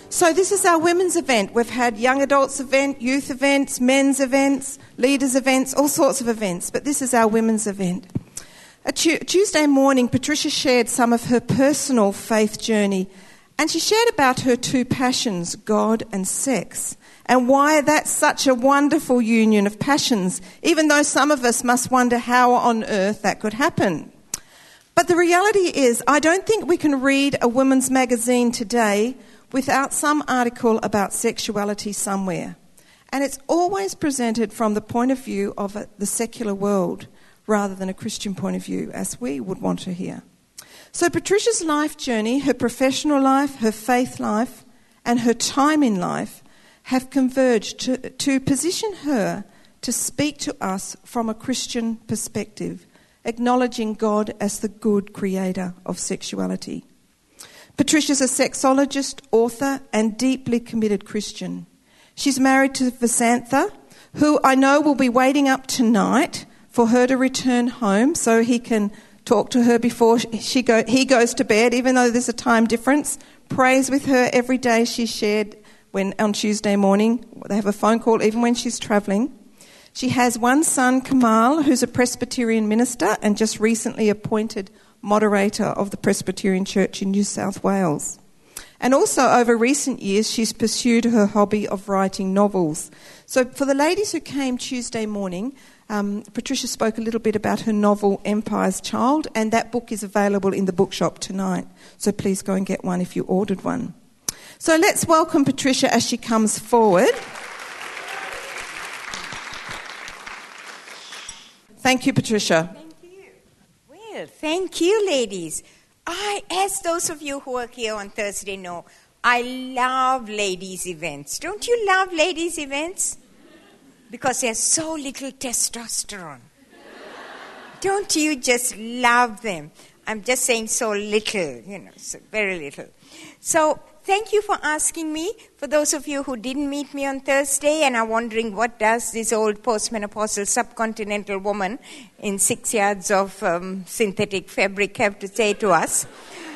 So this is our women's event. We've had young adults event, youth events, men's events, leaders events, all sorts of events. But this is our women's event. Tuesday morning, Patricia shared some of her personal faith journey. And she shared about her two passions, God and sex, and why that's such a wonderful union of passions, even though some of us must wonder how on earth that could happen. But the reality is, I don't think we can read a women's magazine today without some article about sexuality somewhere. And it's always presented from the point of view of the secular world rather than a Christian point of view, as we would want to hear. So Patricia's life journey, her professional life, her faith life, and her time in life have converged to position her to speak to us from a Christian perspective, acknowledging God as the good creator of sexuality. Patricia's a sexologist, author, and deeply committed Christian. She's married to Vasantha, who I know will be waiting up tonight for her to return home so he can talk to her before he goes to bed, even though there's a time difference. Prays with her every day, she shared on Tuesday morning. They have a phone call even when she's travelling. She has one son, Kamal, who's a Presbyterian minister and just recently appointed moderator of the Presbyterian Church in New South Wales. And also over recent years, she's pursued her hobby of writing novels. So for the ladies who came Tuesday morning, Patricia spoke a little bit about her novel, Empire's Child, and that book is available in the bookshop tonight. So please go and get one if you ordered one. So let's welcome Patricia as she comes forward. Thank you, Patricia. Well, thank you, ladies. As those of you who are here on Thursday know, I love ladies' events. Don't you love ladies' events? Because there's so little testosterone. Don't you just love them? I'm just saying so little, so very little. So thank you for asking me. For those of you who didn't meet me on Thursday and are wondering what does this old postmenopausal subcontinental woman in 6 yards of synthetic fabric have to say to us,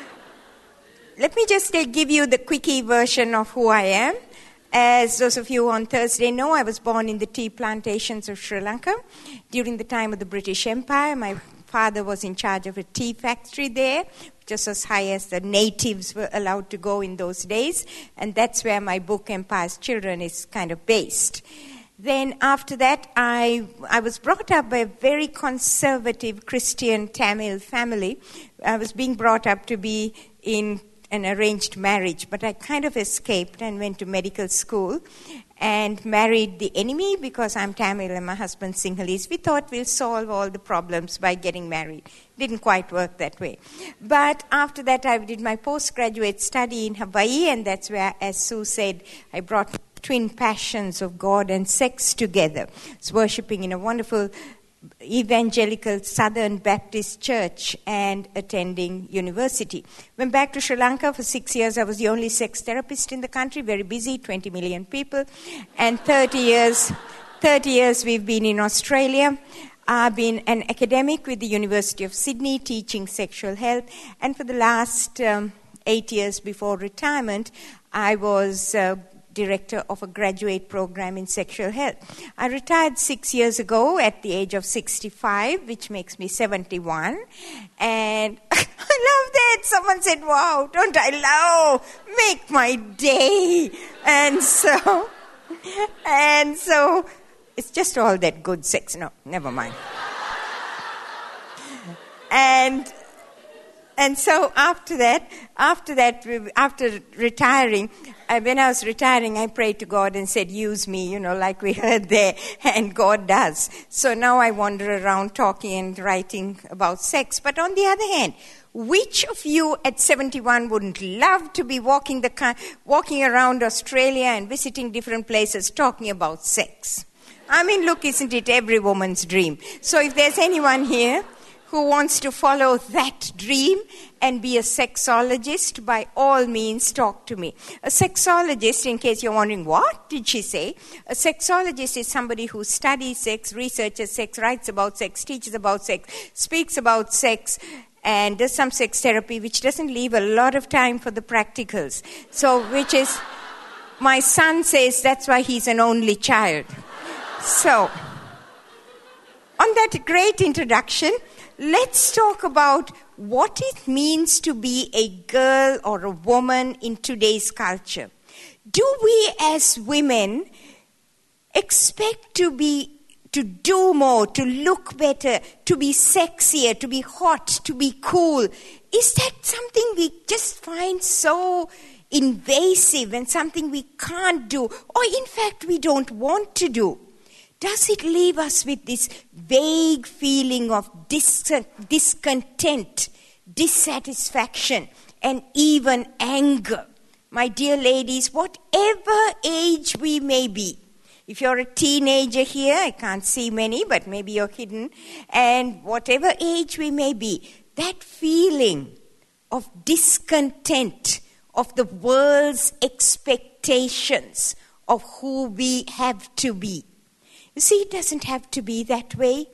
let me just give you the quickie version of who I am. As those of you on Thursday know, I was born in the tea plantations of Sri Lanka during the time of the British Empire. My father was in charge of a tea factory there, just as high as the natives were allowed to go in those days. And that's where my book, Empire's Children, is kind of based. Then after that, I was brought up by a very conservative Christian Tamil family. I was being brought up to be in an arranged marriage, but I kind of escaped and went to medical school and married the enemy because I'm Tamil and my husband's Sinhalese. We thought we'll solve all the problems by getting married. Didn't quite work that way. But after that, I did my postgraduate study in Hawaii, and that's where, as Sue said, I brought twin passions of God and sex together. I was worshipping in a wonderful evangelical Southern Baptist church and attending university. Went back to Sri Lanka for 6 years. I was the only sex therapist in the country, very busy, 20 million people. And 30 years we've been in Australia. I've been an academic with the University of Sydney teaching sexual health. And for the last 8 years before retirement, I was director of a graduate program in sexual health. I retired 6 years ago at the age of 65, which makes me 71. And I love that. Someone said, wow, don't I love? Make my day. And so it's just all that good sex. No, never mind. And so after retiring, when I was retiring, I prayed to God and said, use me, like we heard there, and God does. So now I wander around talking and writing about sex. But on the other hand, which of you at 71 wouldn't love to be walking around Australia and visiting different places talking about sex? I mean, look, isn't it every woman's dream? So if there's anyone here who wants to follow that dream and be a sexologist, by all means, talk to me. A sexologist, in case you're wondering, what did she say? A sexologist is somebody who studies sex, researches sex, writes about sex, teaches about sex, speaks about sex, and does some sex therapy, which doesn't leave a lot of time for the practicals. So, which My son says that's why he's an only child. So, on that great introduction, let's talk about what it means to be a girl or a woman in today's culture. Do we as women expect to do more, to look better, to be sexier, to be hot, to be cool? Is that something we just find so invasive and something we can't do, or in fact we don't want to do? Does it leave us with this vague feeling of discontent, dissatisfaction, and even anger? My dear ladies, whatever age we may be, if you're a teenager here, I can't see many, but maybe you're hidden, and whatever age we may be, that feeling of discontent, of the world's expectations of who we have to be. You see, it doesn't have to be that way.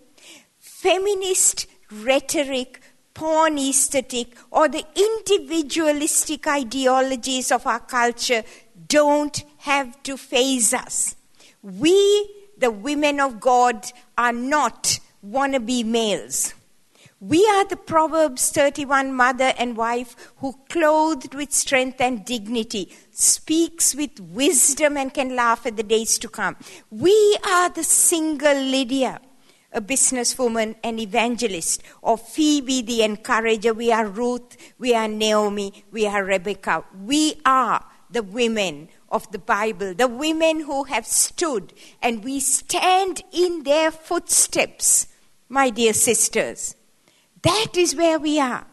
Feminist rhetoric, porn aesthetic, or the individualistic ideologies of our culture don't have to faze us. We, the women of God, are not wannabe males. We are the Proverbs 31 mother and wife who, clothed with strength and dignity, speaks with wisdom and can laugh at the days to come. We are the single Lydia, a businesswoman and evangelist, or Phoebe the encourager. We are Ruth, we are Naomi, we are Rebecca. We are the women of the Bible, the women who have stood, and we stand in their footsteps, my dear sisters. That is where we are.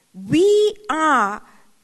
We are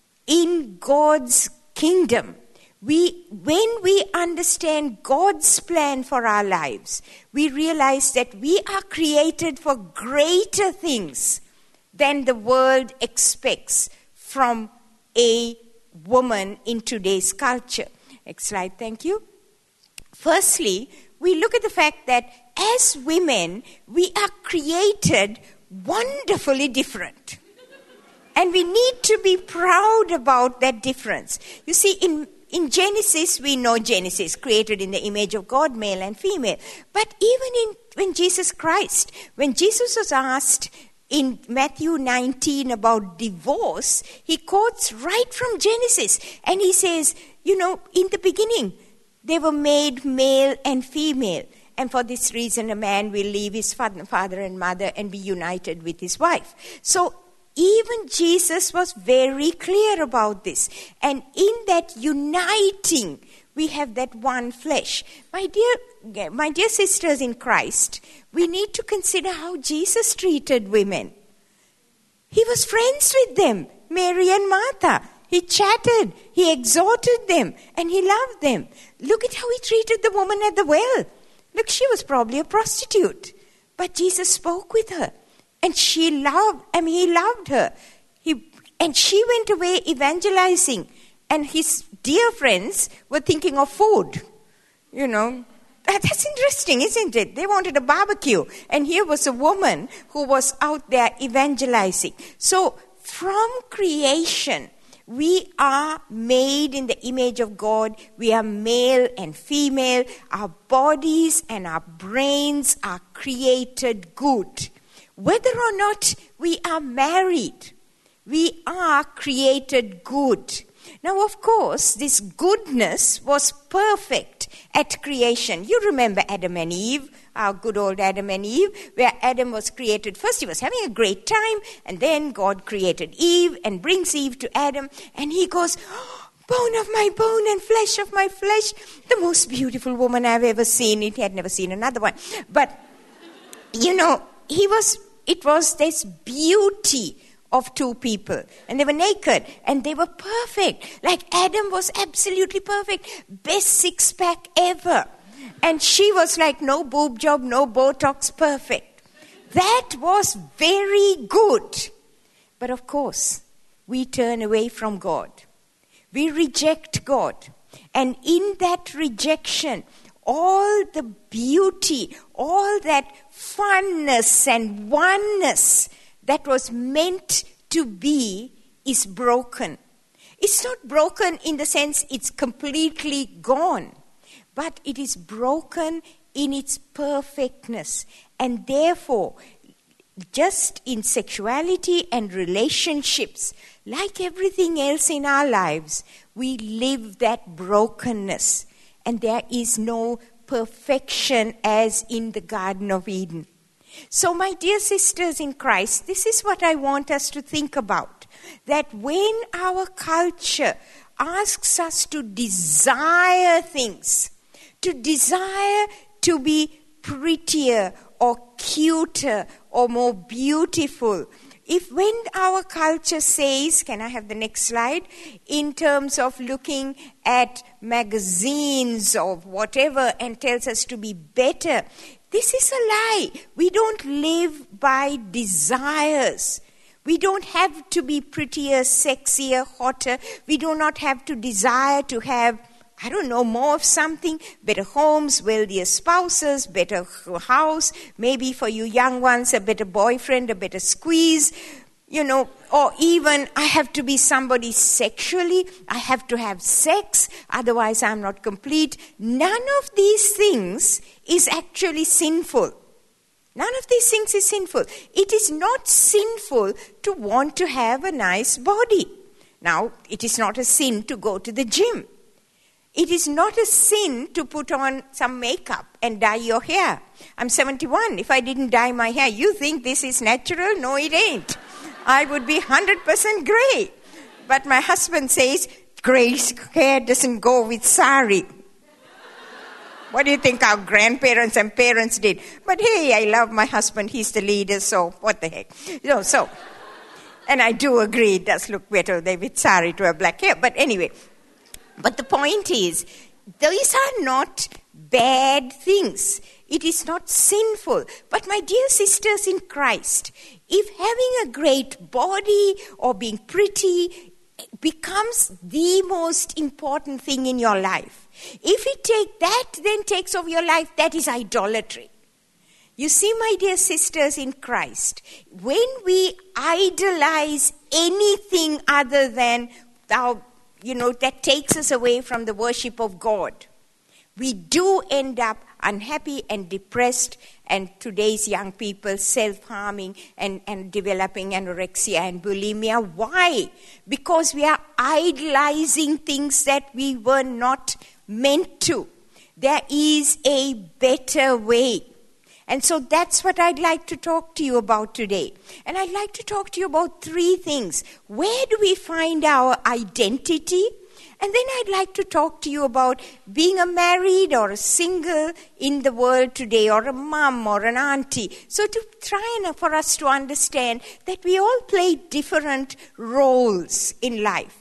in God's kingdom. When we understand God's plan for our lives, we realize that we are created for greater things than the world expects from a woman in today's culture. Next slide, thank you. Firstly, we look at the fact that as women, we are created wonderfully different. And we need to be proud about that difference. You see, in Genesis, we know Genesis, created in the image of God, male and female. But even when Jesus Christ, when Jesus was asked in Matthew 19 about divorce, he quotes right from Genesis. And he says, in the beginning, they were made male and female. And for this reason, a man will leave his father and mother and be united with his wife. So even Jesus was very clear about this. And in that uniting, we have that one flesh. My dear sisters in Christ, we need to consider how Jesus treated women. He was friends with them, Mary and Martha. He chatted, he exhorted them, and he loved them. Look at how he treated the woman at the well. Look, she was probably a prostitute, but Jesus spoke with her, and he loved her. And she went away evangelizing, and his dear friends were thinking of food. That's interesting, isn't it? They wanted a barbecue, and here was a woman who was out there evangelizing. So, from creation, we are made in the image of God. We are male and female. Our bodies and our brains are created good. Whether or not we are married, we are created good. Now, of course, this goodness was perfect at creation. You remember Adam and Eve, our good old Adam and Eve, where Adam was created. First, he was having a great time, and then God created Eve and brings Eve to Adam, and he goes, bone of my bone and flesh of my flesh, the most beautiful woman I've ever seen. He had never seen another one. But, it was this beauty of two people, and they were naked, and they were perfect. Like Adam was absolutely perfect, best six-pack ever. And she was like no boob job, no Botox, perfect. That was very good. But of course, we turn away from God. We reject God. And in that rejection, all the beauty, all that funness and oneness that was meant to be is broken. It's not broken in the sense it's completely gone, but it is broken in its perfectness. And therefore, just in sexuality and relationships, like everything else in our lives, we live that brokenness. And there is no perfection as in the Garden of Eden. So, my dear sisters in Christ, this is what I want us to think about. That when our culture asks us to desire things, to desire to be prettier or cuter or more beautiful, if when our culture says, can I have the next slide, in terms of looking at magazines or whatever and tells us to be better, this is a lie. We don't live by desires. We don't have to be prettier, sexier, hotter. We do not have to desire to have, I don't know, more of something, better homes, wealthier spouses, better house, maybe for you young ones, a better boyfriend, a better squeeze, or even I have to be somebody sexually, I have to have sex, otherwise I'm not complete. None of these things is actually sinful. None of these things is sinful. It is not sinful to want to have a nice body. Now, it is not a sin to go to the gym. It is not a sin to put on some makeup and dye your hair. I'm 71. If I didn't dye my hair, you think this is natural? No, it ain't. I would be 100% grey. But my husband says, grey hair doesn't go with sari. What do you think our grandparents and parents did? But hey, I love my husband. He's the leader, so what the heck. And I do agree, it does look better with sari to have black hair. But anyway, but the point is, these are not bad things. It is not sinful. But my dear sisters in Christ, if having a great body or being pretty becomes the most important thing in your life, if it takes over your life, that is idolatry. You see, my dear sisters in Christ, when we idolize anything other than that takes us away from the worship of God, we do end up unhappy and depressed, and today's young people self-harming and developing anorexia and bulimia. Why? Because we are idolizing things that we were not meant to. There is a better way. And so that's what I'd like to talk to you about today. And I'd like to talk to you about three things. Where do we find our identity? And then I'd like to talk to you about being a married or a single in the world today, or a mom or an auntie. So to try and for us to understand that we all play different roles in life.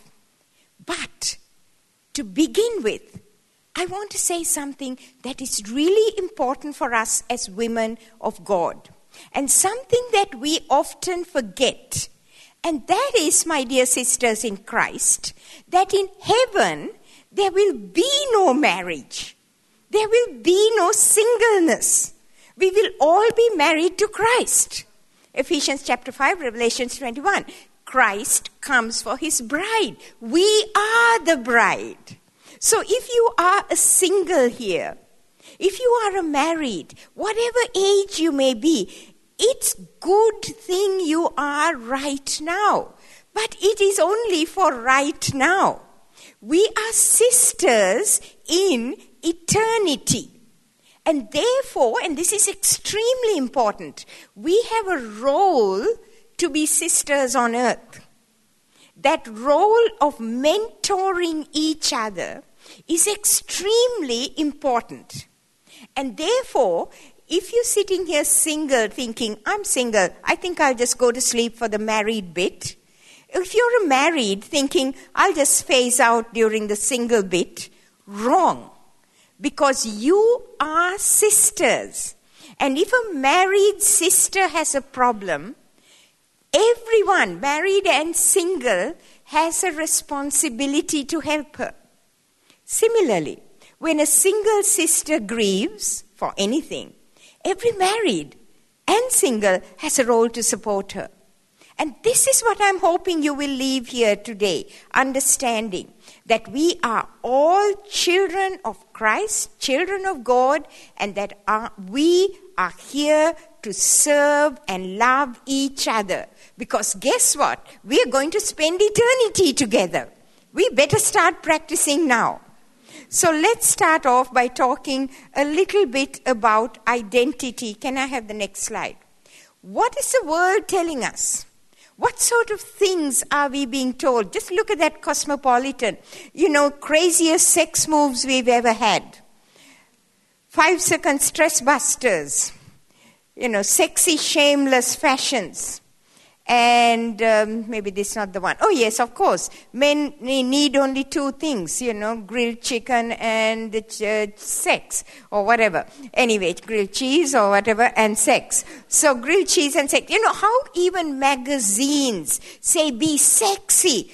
But to begin with, I want to say something that is really important for us as women of God. And something that we often forget. And that is, my dear sisters in Christ, that in heaven there will be no marriage. There will be no singleness. We will all be married to Christ. Ephesians chapter 5, Revelations 21. Christ comes for his bride. We are the bride. So if you are a single here, if you are a married, whatever age you may be, it's good thing you are right now. But it is only for right now. We are sisters in eternity. And therefore, and this is extremely important, we have a role to be sisters on earth. That role of mentoring each other is extremely important. And therefore, if you're sitting here single thinking, I'm single, I think I'll just go to sleep for the married bit. If you're married thinking, I'll just phase out during the single bit, wrong. Because you are sisters. And if a married sister has a problem, everyone, married and single, has a responsibility to help her. Similarly, when a single sister grieves for anything, every married and single has a role to support her. And this is what I'm hoping you will leave here today, understanding that we are all children of Christ, children of God, and that we are here to serve and love each other. Because guess what? We are going to spend eternity together. We better start practicing now. So let's start off by talking a little bit about identity. Can I have the next slide? What is the world telling us? What sort of things are we being told? Just look at that Cosmopolitan. Craziest sex moves we've ever had. 5-second stress busters. Sexy, shameless fashions. And maybe this is not the one. Oh, yes, of course. Men need only 2 things, grilled chicken and sex or whatever. Anyway, grilled cheese or whatever and sex. So grilled cheese and sex. How even magazines say be sexy,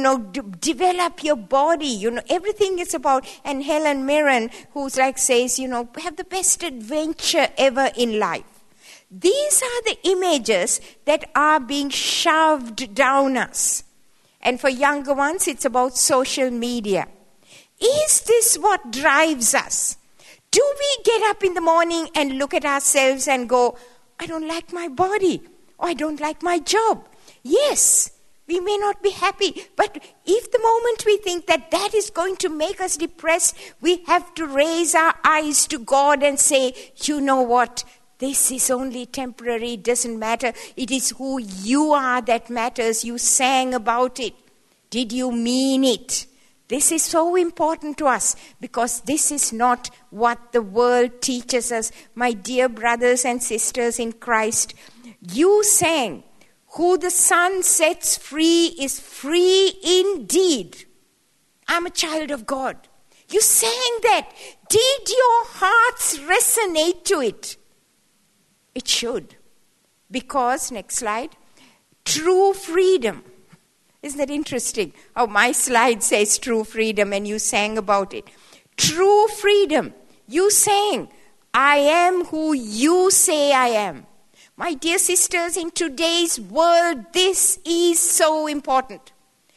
develop your body, everything is about. And Helen Mirren, who's says, have the best adventure ever in life. These are the images that are being shoved down us. And for younger ones, it's about social media. Is this what drives us? Do we get up in the morning and look at ourselves and go, I don't like my body, or I don't like my job? Yes, we may not be happy, but if the moment we think that that is going to make us depressed, we have to raise our eyes to God and say, you know what? This is only temporary, it doesn't matter. It is who you are that matters. You sang about it. Did you mean it? This is so important to us because this is not what the world teaches us. My dear brothers and sisters in Christ, you sang, who the Son sets free is free indeed. I'm a child of God. You sang that. Did your hearts resonate to it? It should. Because, next slide, true freedom. Isn't that interesting? Oh, my slide says true freedom and you sang about it. True freedom. You sang, I am who you say I am. My dear sisters, in today's world, this is so important.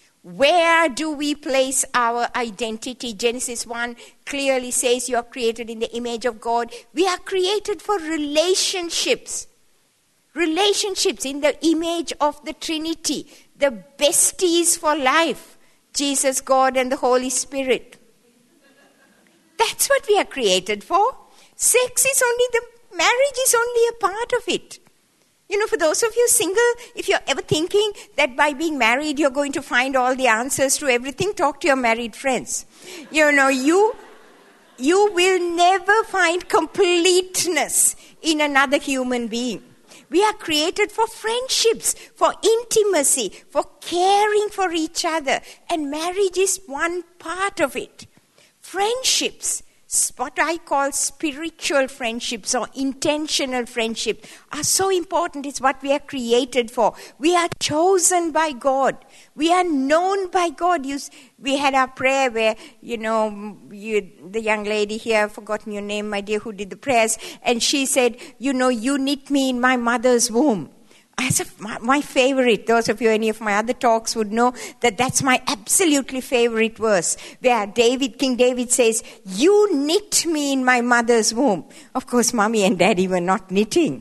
Where do we place our identity? Genesis 1 clearly says you are created in the image of God. We are created for relationships. Relationships in the image of the Trinity. The besties for life. Jesus, God, and the Holy Spirit. That's what we are created for. Marriage is only a part of it. For those of you single, if you're ever thinking that by being married you're going to find all the answers to everything, talk to your married friends. You will never find completeness in another human being. We are created for friendships, for intimacy, for caring for each other. And marriage is one part of it. Friendships, what I call spiritual friendships or intentional friendship, are so important. It's what we are created for. We are chosen by God. We are known by God. We had our prayer where, the young lady here, I've forgotten your name, my dear, who did the prayers, and she said, you knit me in my mother's womb. My favorite, those of you, any of my other talks would know that that's my absolutely favorite verse, where King David says, you knit me in my mother's womb. Of course, mommy and daddy were not knitting.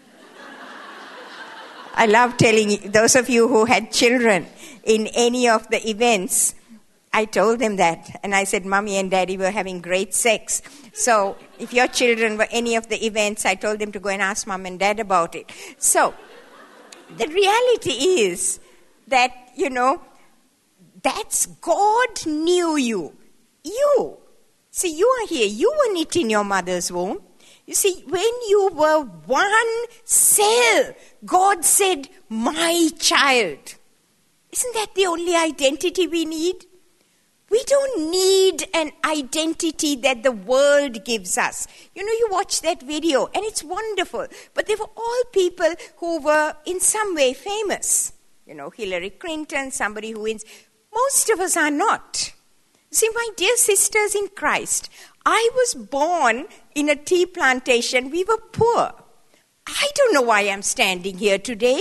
I love telling those of you who had children in any of the events, I told them that. And I said, mommy and daddy were having great sex. So if your children were any of the events, I told them to go and ask mom and dad about it. So the reality is that, that's God knew you. You. See, you are here. You were knit in your mother's womb. You see, when you were one cell, God said, my child. Isn't that the only identity we need? We don't need an identity that the world gives us. You watch that video and it's wonderful. But they were all people who were in some way famous. Hillary Clinton, somebody who wins. Most of us are not. See, my dear sisters in Christ, I was born in a tea plantation. We were poor. I don't know why I'm standing here today.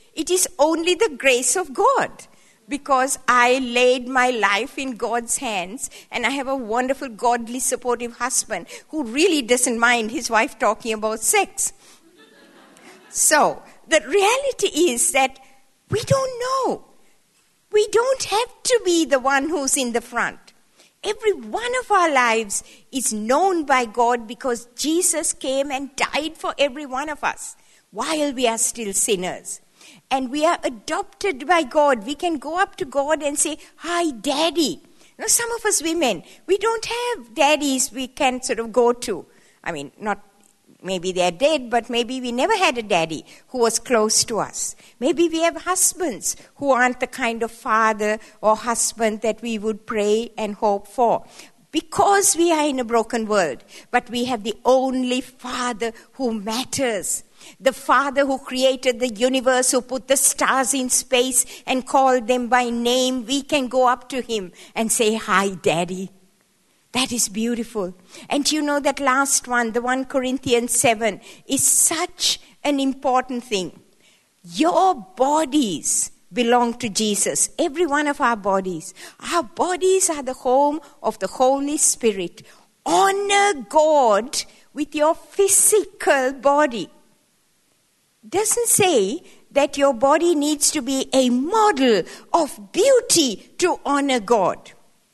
It is only the grace of God, because I laid my life in God's hands, and I have a wonderful, godly, supportive husband who really doesn't mind his wife talking about sex. So, the reality is that we don't know. We don't have to be the one who's in the front. Every one of our lives is known by God because Jesus came and died for every one of us while we are still sinners. And we are adopted by God. We can go up to God and say, "Hi, Daddy." You know, some of us women, we don't have daddies we can sort of go to. I mean, not maybe they're dead, but maybe we never had a daddy who was close to us. Maybe we have husbands who aren't the kind of father or husband that we would pray and hope for, because we are in a broken world. But we have the only Father who matters. The Father who created the universe, who put the stars in space and called them by name. We can go up to him and say, "Hi, Daddy." That is beautiful. And you know that last one, the 1 Corinthians 7, is such an important thing. Your bodies belong to Jesus. Every one of our bodies. Our bodies are the home of the Holy Spirit. Honor God with your physical body. Doesn't say that your body needs to be a model of beauty to honor God.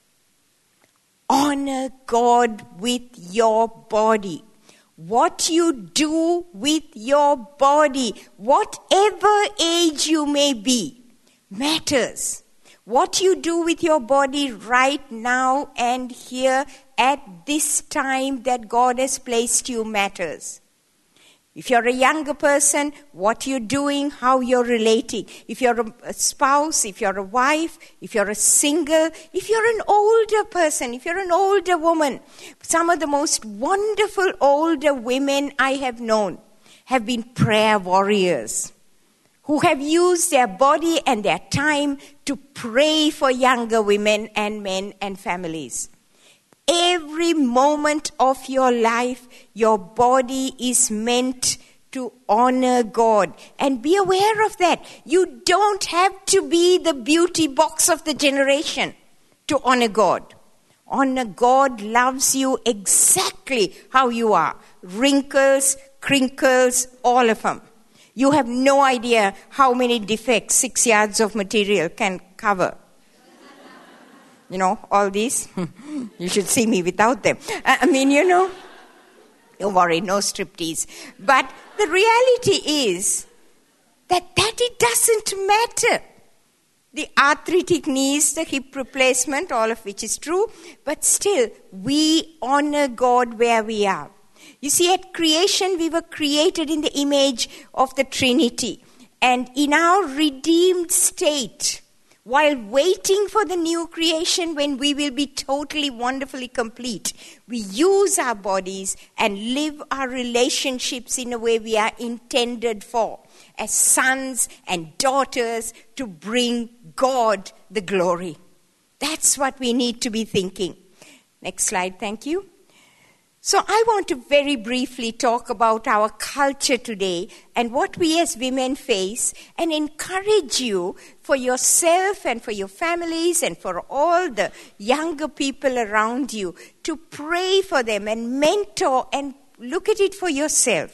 Honor God with your body. What you do with your body, whatever age you may be, matters. What you do with your body right now and here at this time that God has placed you matters. If you're a younger person, what you're doing, how you're relating. If you're a spouse, if you're a wife, if you're a single, if you're an older person, if you're an older woman. Some of the most wonderful older women I have known have been prayer warriors who have used their body and their time to pray for younger women and men and families. Every moment of your life, your body is meant to honor God. And be aware of that. You don't have to be the beauty box of the generation to honor God. Honor God loves you exactly how you are. Wrinkles, crinkles, all of them. You have no idea how many defects 6 yards of material can cover. You know, all these. You should see me without them. Don't worry, no striptease. But the reality is that it doesn't matter. The arthritic knees, the hip replacement, all of which is true. But still, we honor God where we are. You see, at creation, we were created in the image of the Trinity. And in our redeemed state, while waiting for the new creation when we will be totally, wonderfully complete, we use our bodies and live our relationships in a way we are intended for, as sons and daughters, to bring God the glory. That's what we need to be thinking. Next slide, thank you. So I want to very briefly talk about our culture today and what we as women face, and encourage you for yourself and for your families and for all the younger people around you to pray for them and mentor and look at it for yourself.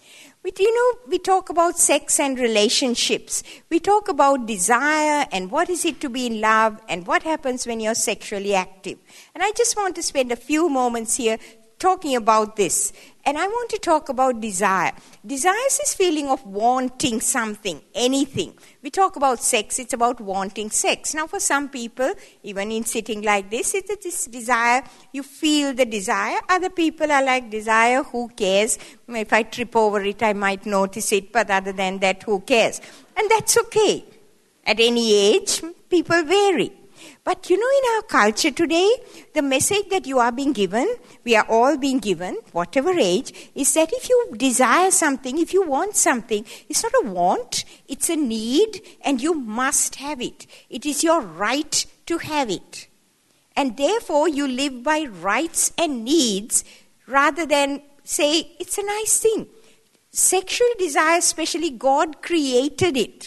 We talk about sex and relationships. We talk about desire and what is it to be in love and what happens when you're sexually active. And I just want to spend a few moments here talking about this. And I want to talk about desire. Desire is this feeling of wanting something, anything. We talk about sex, it's about wanting sex. Now for some people, even in sitting like this, it's this desire, you feel the desire. Other people are like, desire, who cares? If I trip over it, I might notice it, but other than that, who cares? And that's okay. At any age, people vary. But in our culture today, the message that you are being given, we are all being given, whatever age, is that if you desire something, if you want something, it's not a want, it's a need, and you must have it. It is your right to have it. And therefore, you live by rights and needs rather than say, it's a nice thing. Sexual desire, especially, God created it.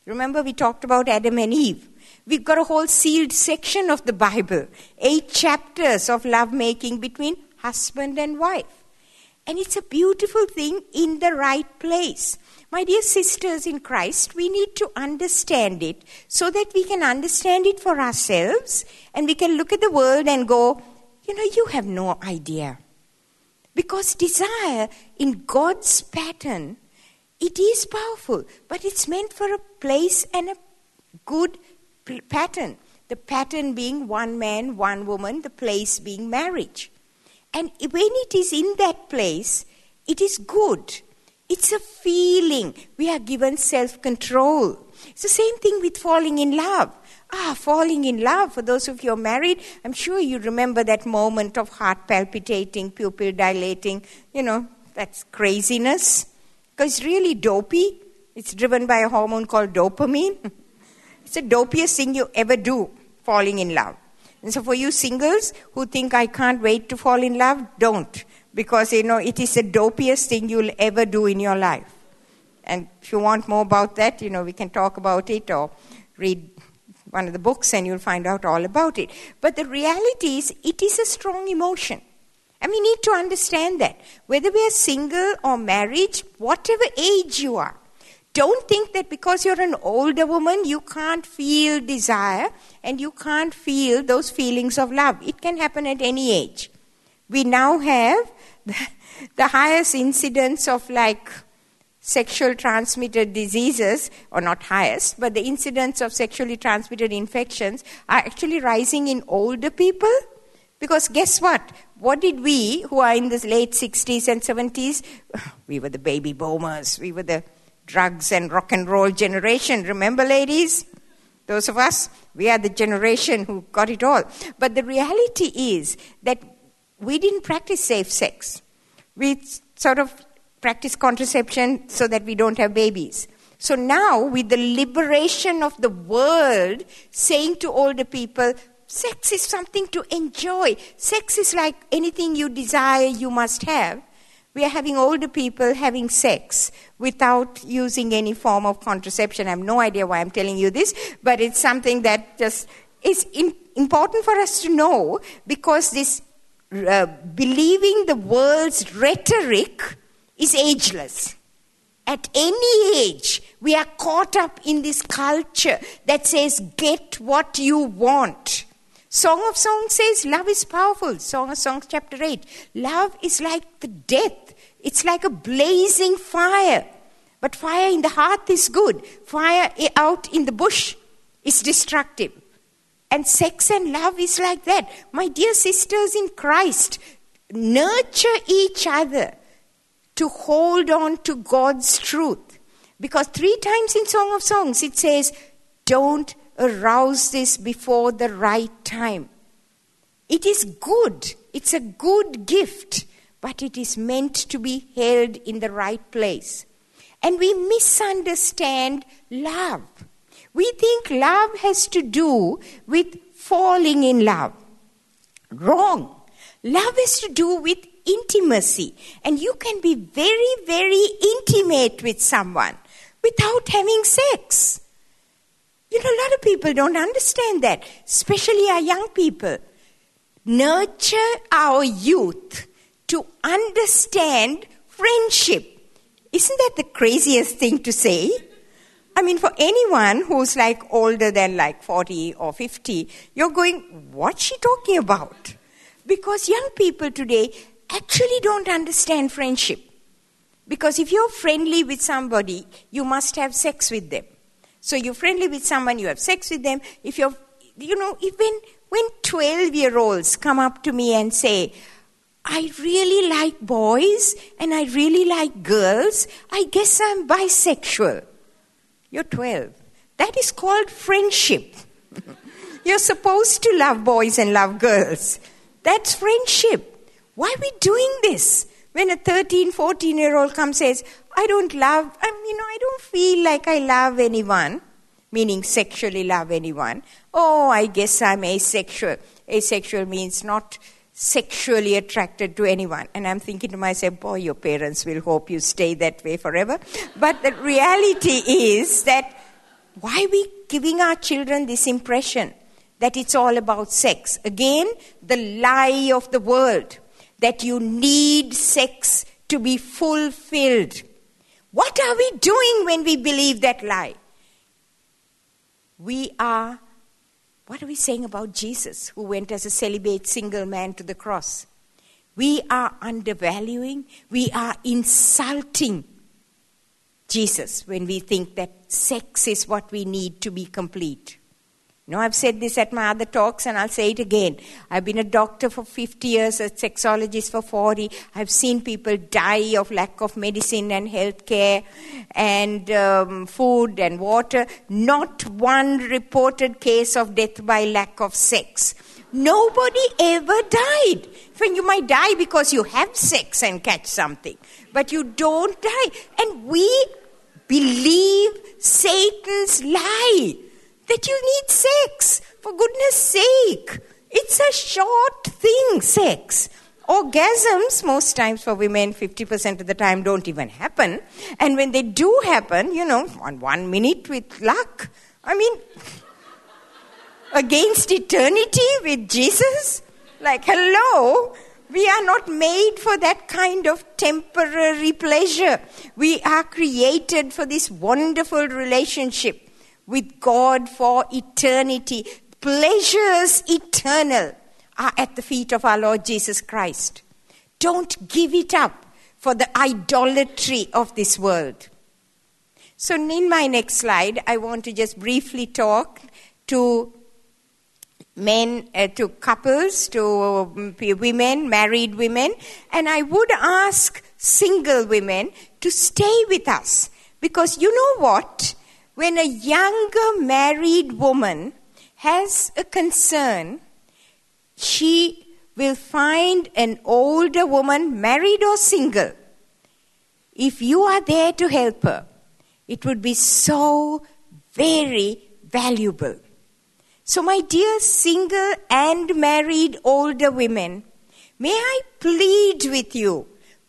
Remember we talked about Adam and Eve. We've got a whole sealed section of the Bible, 8 chapters of lovemaking between husband and wife. And it's a beautiful thing in the right place. My dear sisters in Christ, we need to understand it so that we can understand it for ourselves and we can look at the world and go, you have no idea. Because desire in God's pattern, it is powerful, but it's meant for a place and a good pattern. The pattern being one man, one woman, the place being marriage. And when it is in that place, it is good. It's a feeling. We are given self-control. It's the same thing with falling in love. Falling in love, for those of you who are married, I'm sure you remember that moment of heart palpitating, pupil dilating. That's craziness. Because it's really dopey. It's driven by a hormone called dopamine. It's the dopiest thing you ever do, falling in love. And so for you singles who think I can't wait to fall in love, don't. Because, it is the dopiest thing you'll ever do in your life. And if you want more about that, we can talk about it or read one of the books and you'll find out all about it. But the reality is, it is a strong emotion. And we need to understand that. Whether we are single or married, whatever age you are, don't think that because you're an older woman, you can't feel desire and you can't feel those feelings of love. It can happen at any age. We now have the highest incidence of sexual transmitted diseases, or not highest, but the incidence of sexually transmitted infections are actually rising in older people. Because guess what? What did we, who are in the late 60s and 70s, we were the baby boomers, we were the drugs and rock and roll generation. Remember, ladies? Those of us, we are the generation who got it all. But the reality is that we didn't practice safe sex. We sort of practice contraception so that we don't have babies. So now, with the liberation of the world saying to older people, sex is something to enjoy. Sex is like anything you desire, you must have. We are having older people having sex without using any form of contraception. I have no idea why I'm telling you this, but it's something that just is important for us to know, because this believing the world's rhetoric is ageless. At any age, we are caught up in this culture that says, get what you want. Song of Songs says love is powerful. Song of Songs chapter 8. Love is like the death. It's like a blazing fire. But fire in the hearth is good. Fire out in the bush is destructive. And sex and love is like that. My dear sisters in Christ, nurture each other to hold on to God's truth. Because 3 times in Song of Songs it says, don't arouse this before the right time. It is good. It's a good gift, but it is meant to be held in the right place. And we misunderstand love. We think love has to do with falling in love. Wrong. Love has to do with intimacy. And you can be very, very intimate with someone without having sex. A lot of people don't understand that, especially our young people. Nurture our youth to understand friendship. Isn't that the craziest thing to say? I mean, for anyone who's older than 40 or 50, you're going, what's she talking about? Because young people today actually don't understand friendship. Because if you're friendly with somebody, you must have sex with them. So you're friendly with someone, you have sex with them. If you're, even when 12-year-olds come up to me and say, I really like boys and I really like girls, I guess I'm bisexual. You're 12. That is called friendship. You're supposed to love boys and love girls. That's friendship. Why are we doing this? When a 13, 14-year-old comes and says, I don't feel like I love anyone, meaning sexually love anyone. Oh, I guess I'm asexual. Asexual means not sexually attracted to anyone. And I'm thinking to myself, boy, your parents will hope you stay that way forever. But the reality is that Why are we giving our children this impression that it's all about sex? Again, the lie of the world, that you need sex to be fulfilled. What are we doing when we believe that lie? What are we saying about Jesus, who went as a celibate single man to the cross? We are undervaluing, we are insulting Jesus when we think that sex is what we need to be complete. I've said this at my other talks and I'll say it again. I've been a doctor for 50 years, a sexologist for 40. I've seen people die of lack of medicine and health care and food and water. Not one reported case of death by lack of sex. Nobody ever died. You might die because you have sex and catch something, but you don't die. And we believe Satan's lie that you need sex. For goodness sake, it's a short thing, sex. Orgasms, most times for women, 50% of the time don't even happen. And when they do happen, on 1 minute with luck. Against eternity with Jesus? Hello? We are not made for that kind of temporary pleasure. We are created for this wonderful relationship with God for eternity. Pleasures eternal are at the feet of our Lord Jesus Christ. Don't give it up for the idolatry of this world. So in my next slide, I want to just briefly talk to men, to couples, to women, married women, and I would ask single women to stay with us. Because you know what? When a younger married woman has a concern, she will find an older woman, married or single. If you are there to help her, it would be so very valuable. So my dear single and married older women, may I plead with you,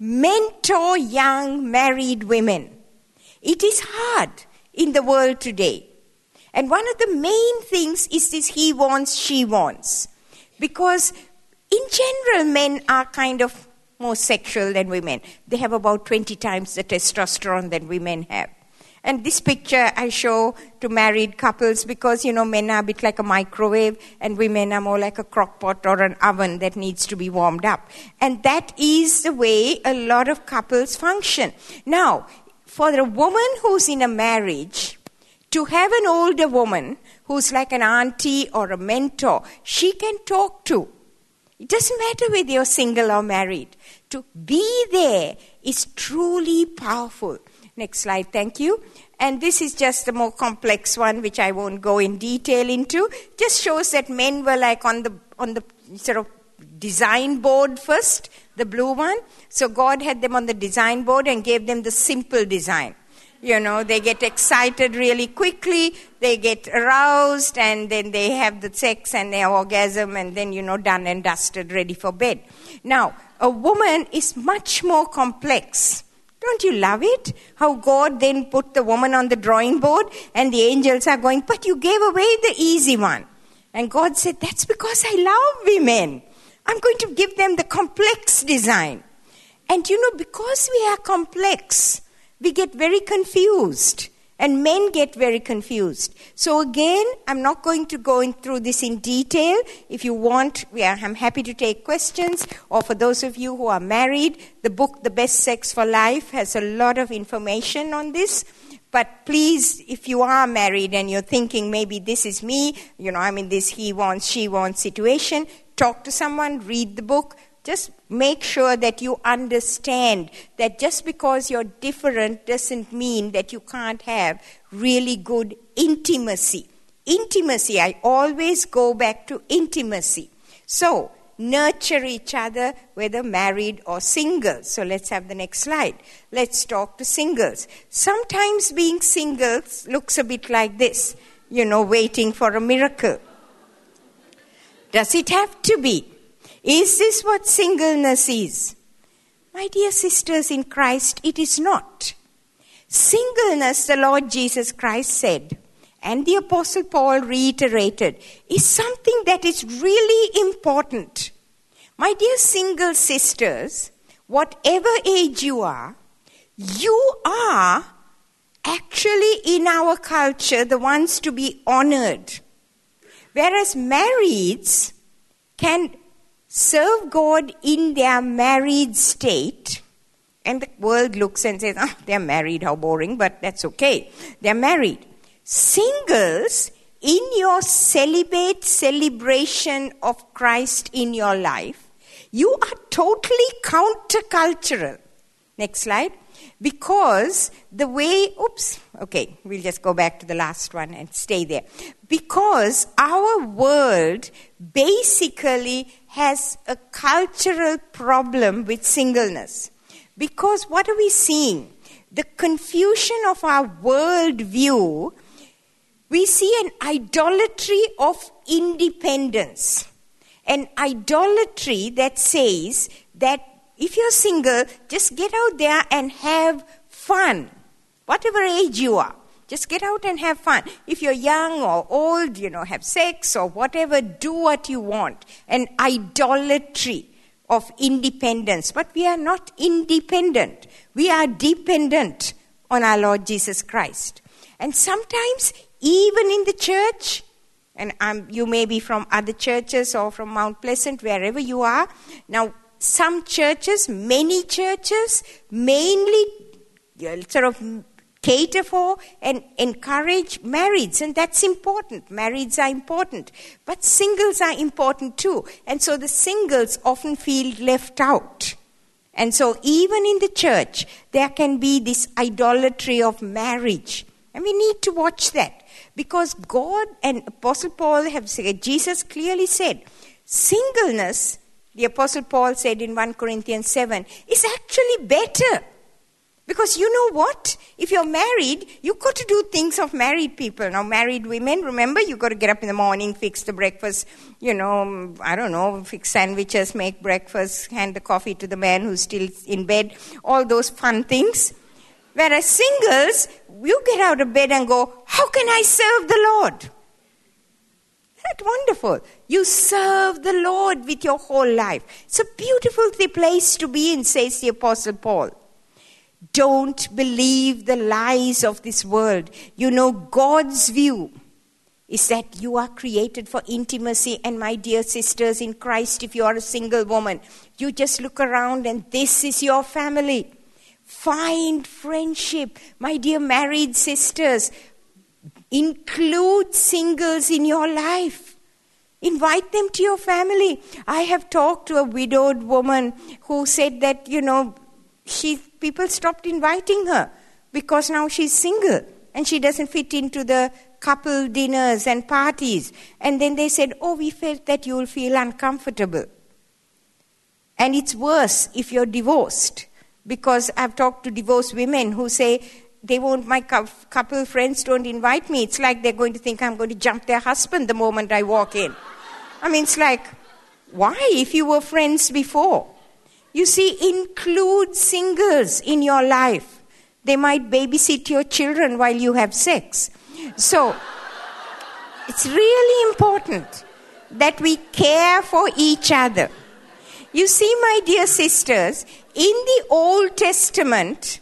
mentor young married women. It is hard in the world today. And one of the main things is this he wants, she wants. Because in general, men are kind of more sexual than women. They have about 20 times the testosterone that women have. And this picture I show to married couples because, men are a bit like a microwave and women are more like a crock pot or an oven that needs to be warmed up. And that is the way a lot of couples function. Now, for a woman who's in a marriage, to have an older woman who's like an auntie or a mentor, she can talk to. It doesn't matter whether you're single or married. To be there is truly powerful. Next slide, thank you. And this is just a more complex one, which I won't go in detail into. Just shows that men were like on the sort of design board first, the blue one. So God had them on the design board and gave them the simple design. They get excited really quickly, they get aroused, and then they have the sex and their orgasm, and then, done and dusted, ready for bed. Now, a woman is much more complex. Don't you love it? How God then put the woman on the drawing board and the angels are going, but you gave away the easy one. And God said, that's because I love women. I'm going to give them the complex design. And because we are complex, we get very confused. And men get very confused. So again, I'm not going to go through this in detail. If you want, I'm happy to take questions. Or for those of you who are married, the book, The Best Sex for Life, has a lot of information on this. But please, if you are married and you're thinking maybe this is me, I'm in this he wants, she wants situation, talk to someone, read the book. Just make sure that you understand that just because you're different doesn't mean that you can't have really good intimacy. Intimacy, I always go back to intimacy. So, nurture each other, whether married or single. So let's have the next slide. Let's talk to singles. Sometimes being single looks a bit like this, waiting for a miracle. Does it have to be? Is this what singleness is? My dear sisters in Christ, it is not. Singleness, the Lord Jesus Christ said, and the Apostle Paul reiterated, is something that is really important. My dear single sisters, whatever age you are actually in our culture the ones to be honored. Whereas marrieds can serve God in their married state, and the world looks and says, they're married, how boring, but that's okay. They're married. Singles, in your celibate celebration of Christ in your life, you are totally countercultural. Next slide. Because the way, we'll just go back to the last one and stay there. Because our world basically has a cultural problem with singleness. Because what are we seeing? The confusion of our world view, we see an idolatry of independence. An idolatry that says that if you're single, just get out there and have fun. Whatever age you are, just get out and have fun. If you're young or old, have sex or whatever, do what you want. An idolatry of independence. But we are not independent. We are dependent on our Lord Jesus Christ. And sometimes, even in the church, and you may be from other churches or from Mount Pleasant, wherever you are. Now, some churches, many churches, mainly sort of cater for and encourage marrieds, and that's important. Marrieds are important, but singles are important too. And so the singles often feel left out. And so even in the church, there can be this idolatry of marriage. And we need to watch that. Because God and Apostle Paul have said, Jesus clearly said, singleness, the Apostle Paul said in 1 Corinthians 7, is actually better. Because you know what? If you're married, you've got to do things of married people. Now, married women, remember, you've got to get up in the morning, fix the breakfast, fix sandwiches, make breakfast, hand the coffee to the man who's still in bed, all those fun things. Whereas singles, you get out of bed and go, how can I serve the Lord? That's wonderful. You serve the Lord with your whole life. It's a beautiful place to be in, says the Apostle Paul. Don't believe the lies of this world. God's view is that you are created for intimacy. And my dear sisters in Christ, if you are a single woman, you just look around and this is your family. Find friendship. My dear married sisters, include singles in your life. Invite them to your family. I have talked to a widowed woman who said that, people stopped inviting her because now she's single and she doesn't fit into the couple dinners and parties. And then they said, we felt that you will feel uncomfortable. And it's worse if you're divorced. Because I've talked to divorced women who say, my couple friends don't invite me. It's like they're going to think I'm going to jump their husband the moment I walk in. It's like, why if you were friends before? You see, include singles in your life. They might babysit your children while you have sex. So, it's really important that we care for each other. You see, my dear sisters, in the Old Testament,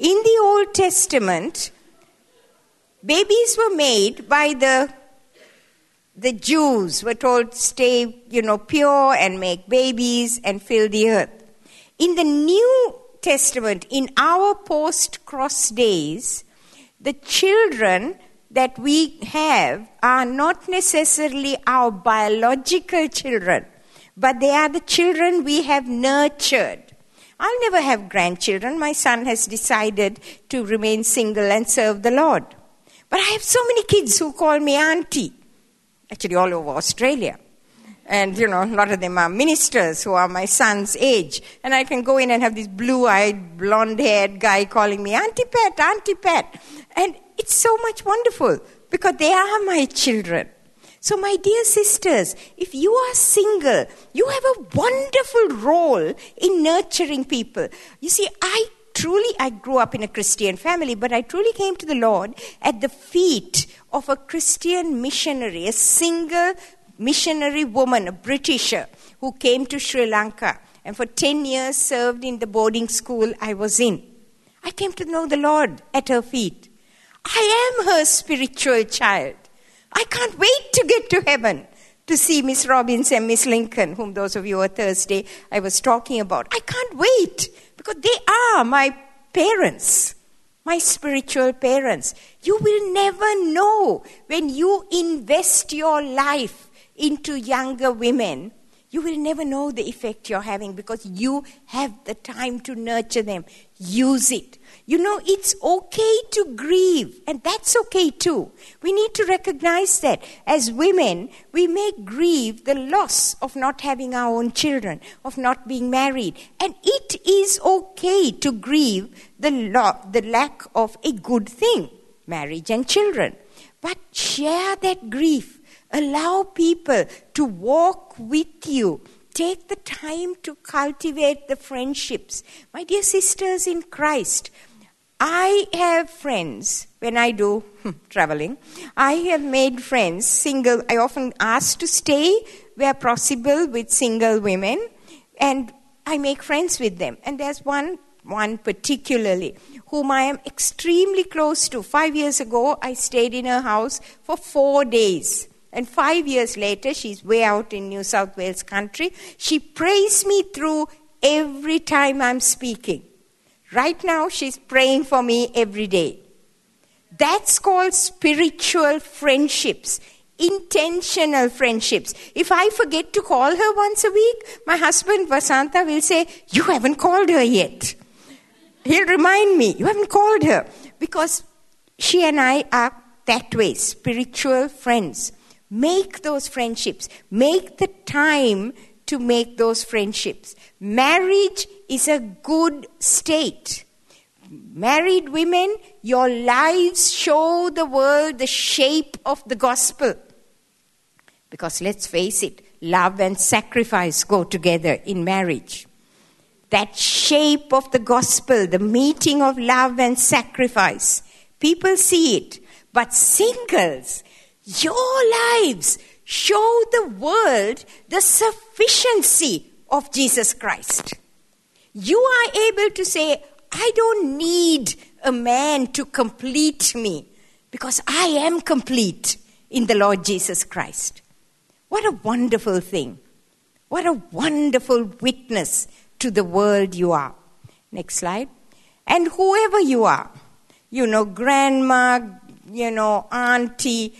babies were made by the Jews were told stay, pure and make babies and fill the earth. In the New Testament, in our post-cross days, the children that we have are not necessarily our biological children, but they are the children we have nurtured. I'll never have grandchildren. My son has decided to remain single and serve the Lord. But I have so many kids who call me auntie, actually all over Australia. And, a lot of them are ministers who are my son's age. And I can go in and have this blue-eyed, blonde-haired guy calling me Auntie Pat, Auntie Pat. And it's so much wonderful because they are my children. So my dear sisters, if you are single, you have a wonderful role in nurturing people. You see, I I grew up in a Christian family, but I truly came to the Lord at the feet of a Christian missionary, a single missionary woman, a Britisher, who came to Sri Lanka and for 10 years served in the boarding school I was in. I came to know the Lord at her feet. I am her spiritual child. I can't wait to get to heaven to see Miss Robbins and Miss Lincoln, whom those of you on Thursday I was talking about. I can't wait because they are my parents, my spiritual parents. You will never know when you invest your life into younger women. You will never know the effect you're having because you have the time to nurture them. Use it. You know, it's okay to grieve, and that's okay too. We need to recognize that as women, we may grieve the loss of not having our own children, of not being married. And it is okay to grieve the lack of a good thing, marriage and children. But share that grief. Allow people to walk with you. Take the time to cultivate the friendships. My dear sisters in Christ, I have friends, when I do traveling, I have made friends, single. I often ask to stay where possible with single women, and I make friends with them. And there's one particularly whom I am extremely close to. 5 years ago, I stayed in her house for 4 days. And 5 years later, she's way out in New South Wales country. She prays me through every time I'm speaking. Right now, she's praying for me every day. That's called spiritual friendships, intentional friendships. If I forget to call her once a week, my husband, Vasanta, will say, "You haven't called her yet." He'll remind me, "You haven't called her." Because she and I are that way, spiritual friends. Make those friendships. Make the time to make those friendships. Marriage is a good state. Married women, your lives show the world the shape of the gospel. Because let's face it, love and sacrifice go together in marriage. That shape of the gospel, the meeting of love and sacrifice, people see it. But singles, your lives show the world the sufficiency of Jesus Christ. You are able to say, "I don't need a man to complete me because I am complete in the Lord Jesus Christ." What a wonderful thing. What a wonderful witness to the world you are. Next slide. And whoever you are, grandma, auntie,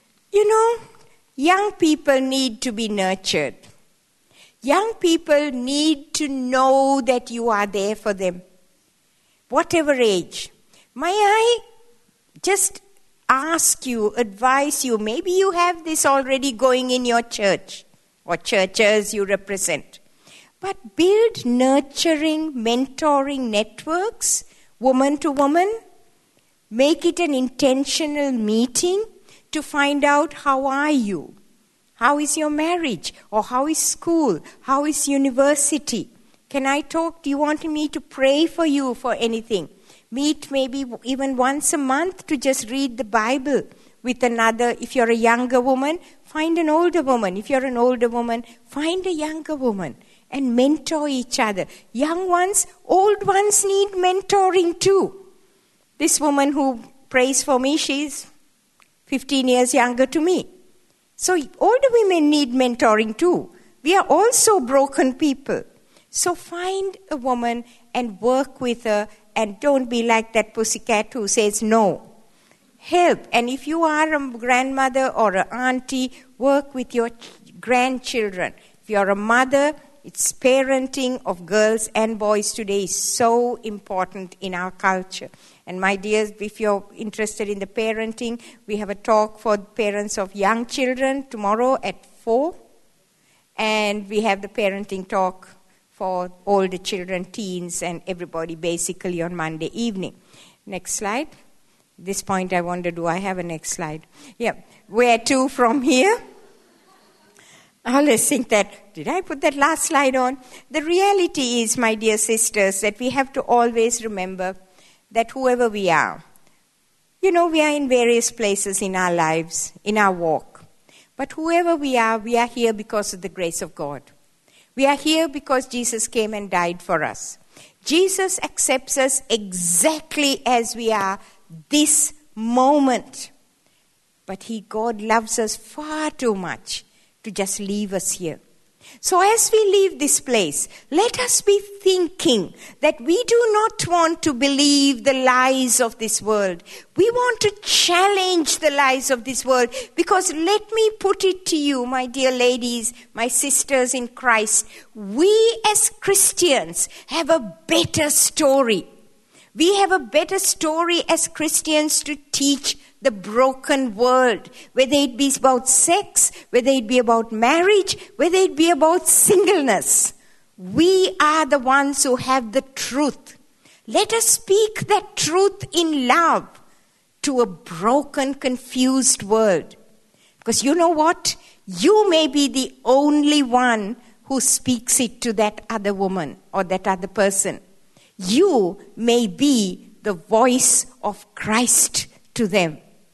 young people need to be nurtured. Young people need to know that you are there for them, whatever age. May I just ask you, advise you, maybe you have this already going in your church or churches you represent, but build nurturing, mentoring networks, woman to woman. Make it an intentional meeting to find out how are you. How is your marriage? Or how is school? How is university? Can I talk? Do you want me to pray for you for anything? Meet maybe even once a month to just read the Bible with another. If you're a younger woman, find an older woman. If you're an older woman, find a younger woman and mentor each other. Young ones, old ones need mentoring too. This woman who prays for me, she's 15 years younger to me. So older women need mentoring too. We are also broken people. So find a woman and work with her, and don't be like that pussycat who says no. Help. And if you are a grandmother or an auntie, work with your grandchildren. If you're a mother, it's parenting of girls and boys today is so important in our culture. And my dears, if you're interested in the parenting, we have a talk for parents of young children tomorrow at 4. And we have the parenting talk for older children, teens, and everybody basically on Monday evening. Next slide. At this point I wonder, do I have a next slide? Yeah. Where to from here? I always think that, did I put that last slide on? The reality is, my dear sisters, that we have to always remember that whoever we are, we are in various places in our lives, in our walk. But whoever we are here because of the grace of God. We are here because Jesus came and died for us. Jesus accepts us exactly as we are this moment. But God loves us far too much to just leave us here. So as we leave this place, let us be thinking that we do not want to believe the lies of this world. We want to challenge the lies of this world, because let me put it to you, my dear ladies, my sisters in Christ, we as Christians have a better story. We have a better story as Christians to teach the broken world, whether it be about sex, whether it be about marriage, whether it be about singleness. We are the ones who have the truth. Let us speak that truth in love to a broken, confused world. Because you know what? You may be the only one who speaks it to that other woman or that other person. You may be the voice of Christ to them.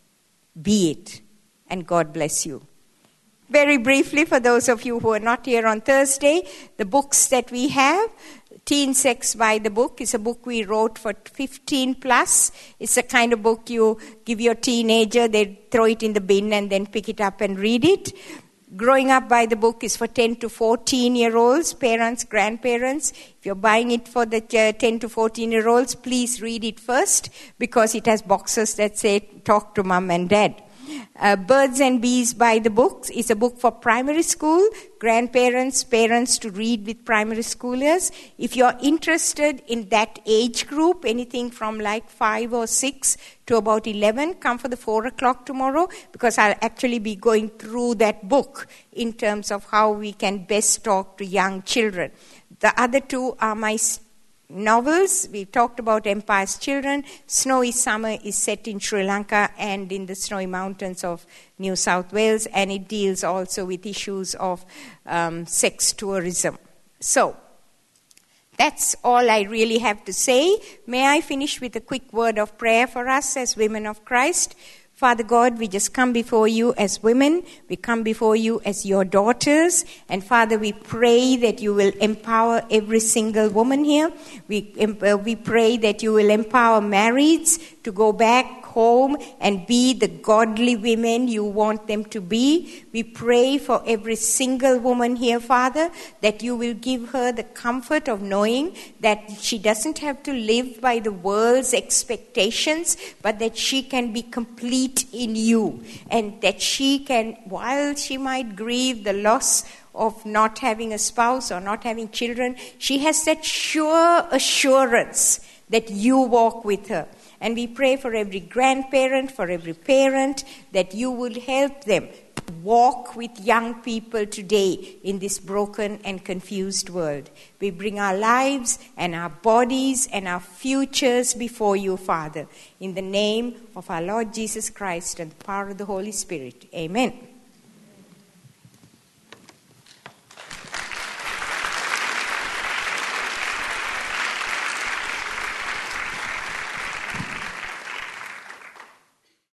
Be it. And God bless you. Very briefly, for those of you who are not here on Thursday, the books that we have, Teen Sex by the Book is a book we wrote for 15 plus. It's the kind of book you give your teenager, they throw it in the bin and then pick it up and read it. Growing Up by the Book is for 10 to 14-year-olds, parents, grandparents. If you're buying it for the 10 to 14-year-olds, please read it first, because it has boxes that say, talk to mom and dad. Birds and Bees by the Books is a book for primary school, grandparents, parents to read with primary schoolers. If you're interested in that age group, anything from like 5 or 6 to about 11, come for the 4 o'clock tomorrow, because I'll actually be going through that book in terms of how we can best talk to young children. The other two are my novels. We talked about Empire's Children. Snowy Summer is set in Sri Lanka and in the snowy mountains of New South Wales, and it deals also with issues of sex tourism. So, that's all I really have to say. May I finish with a quick word of prayer for us as women of Christ? Father God, we just come before you as women. We come before you as your daughters. And Father, we pray that you will empower every single woman here. We pray that you will empower marrieds to go back home and be the godly women you want them to be. We pray for every single woman here, Father, that you will give her the comfort of knowing that she doesn't have to live by the world's expectations, but that she can be complete in you, and that she can, while she might grieve the loss of not having a spouse or not having children, she has that sure assurance that you walk with her. And we pray for every grandparent, for every parent, that you will help them walk with young people today in this broken and confused world. We bring our lives and our bodies and our futures before you, Father, in the name of our Lord Jesus Christ and the power of the Holy Spirit. Amen.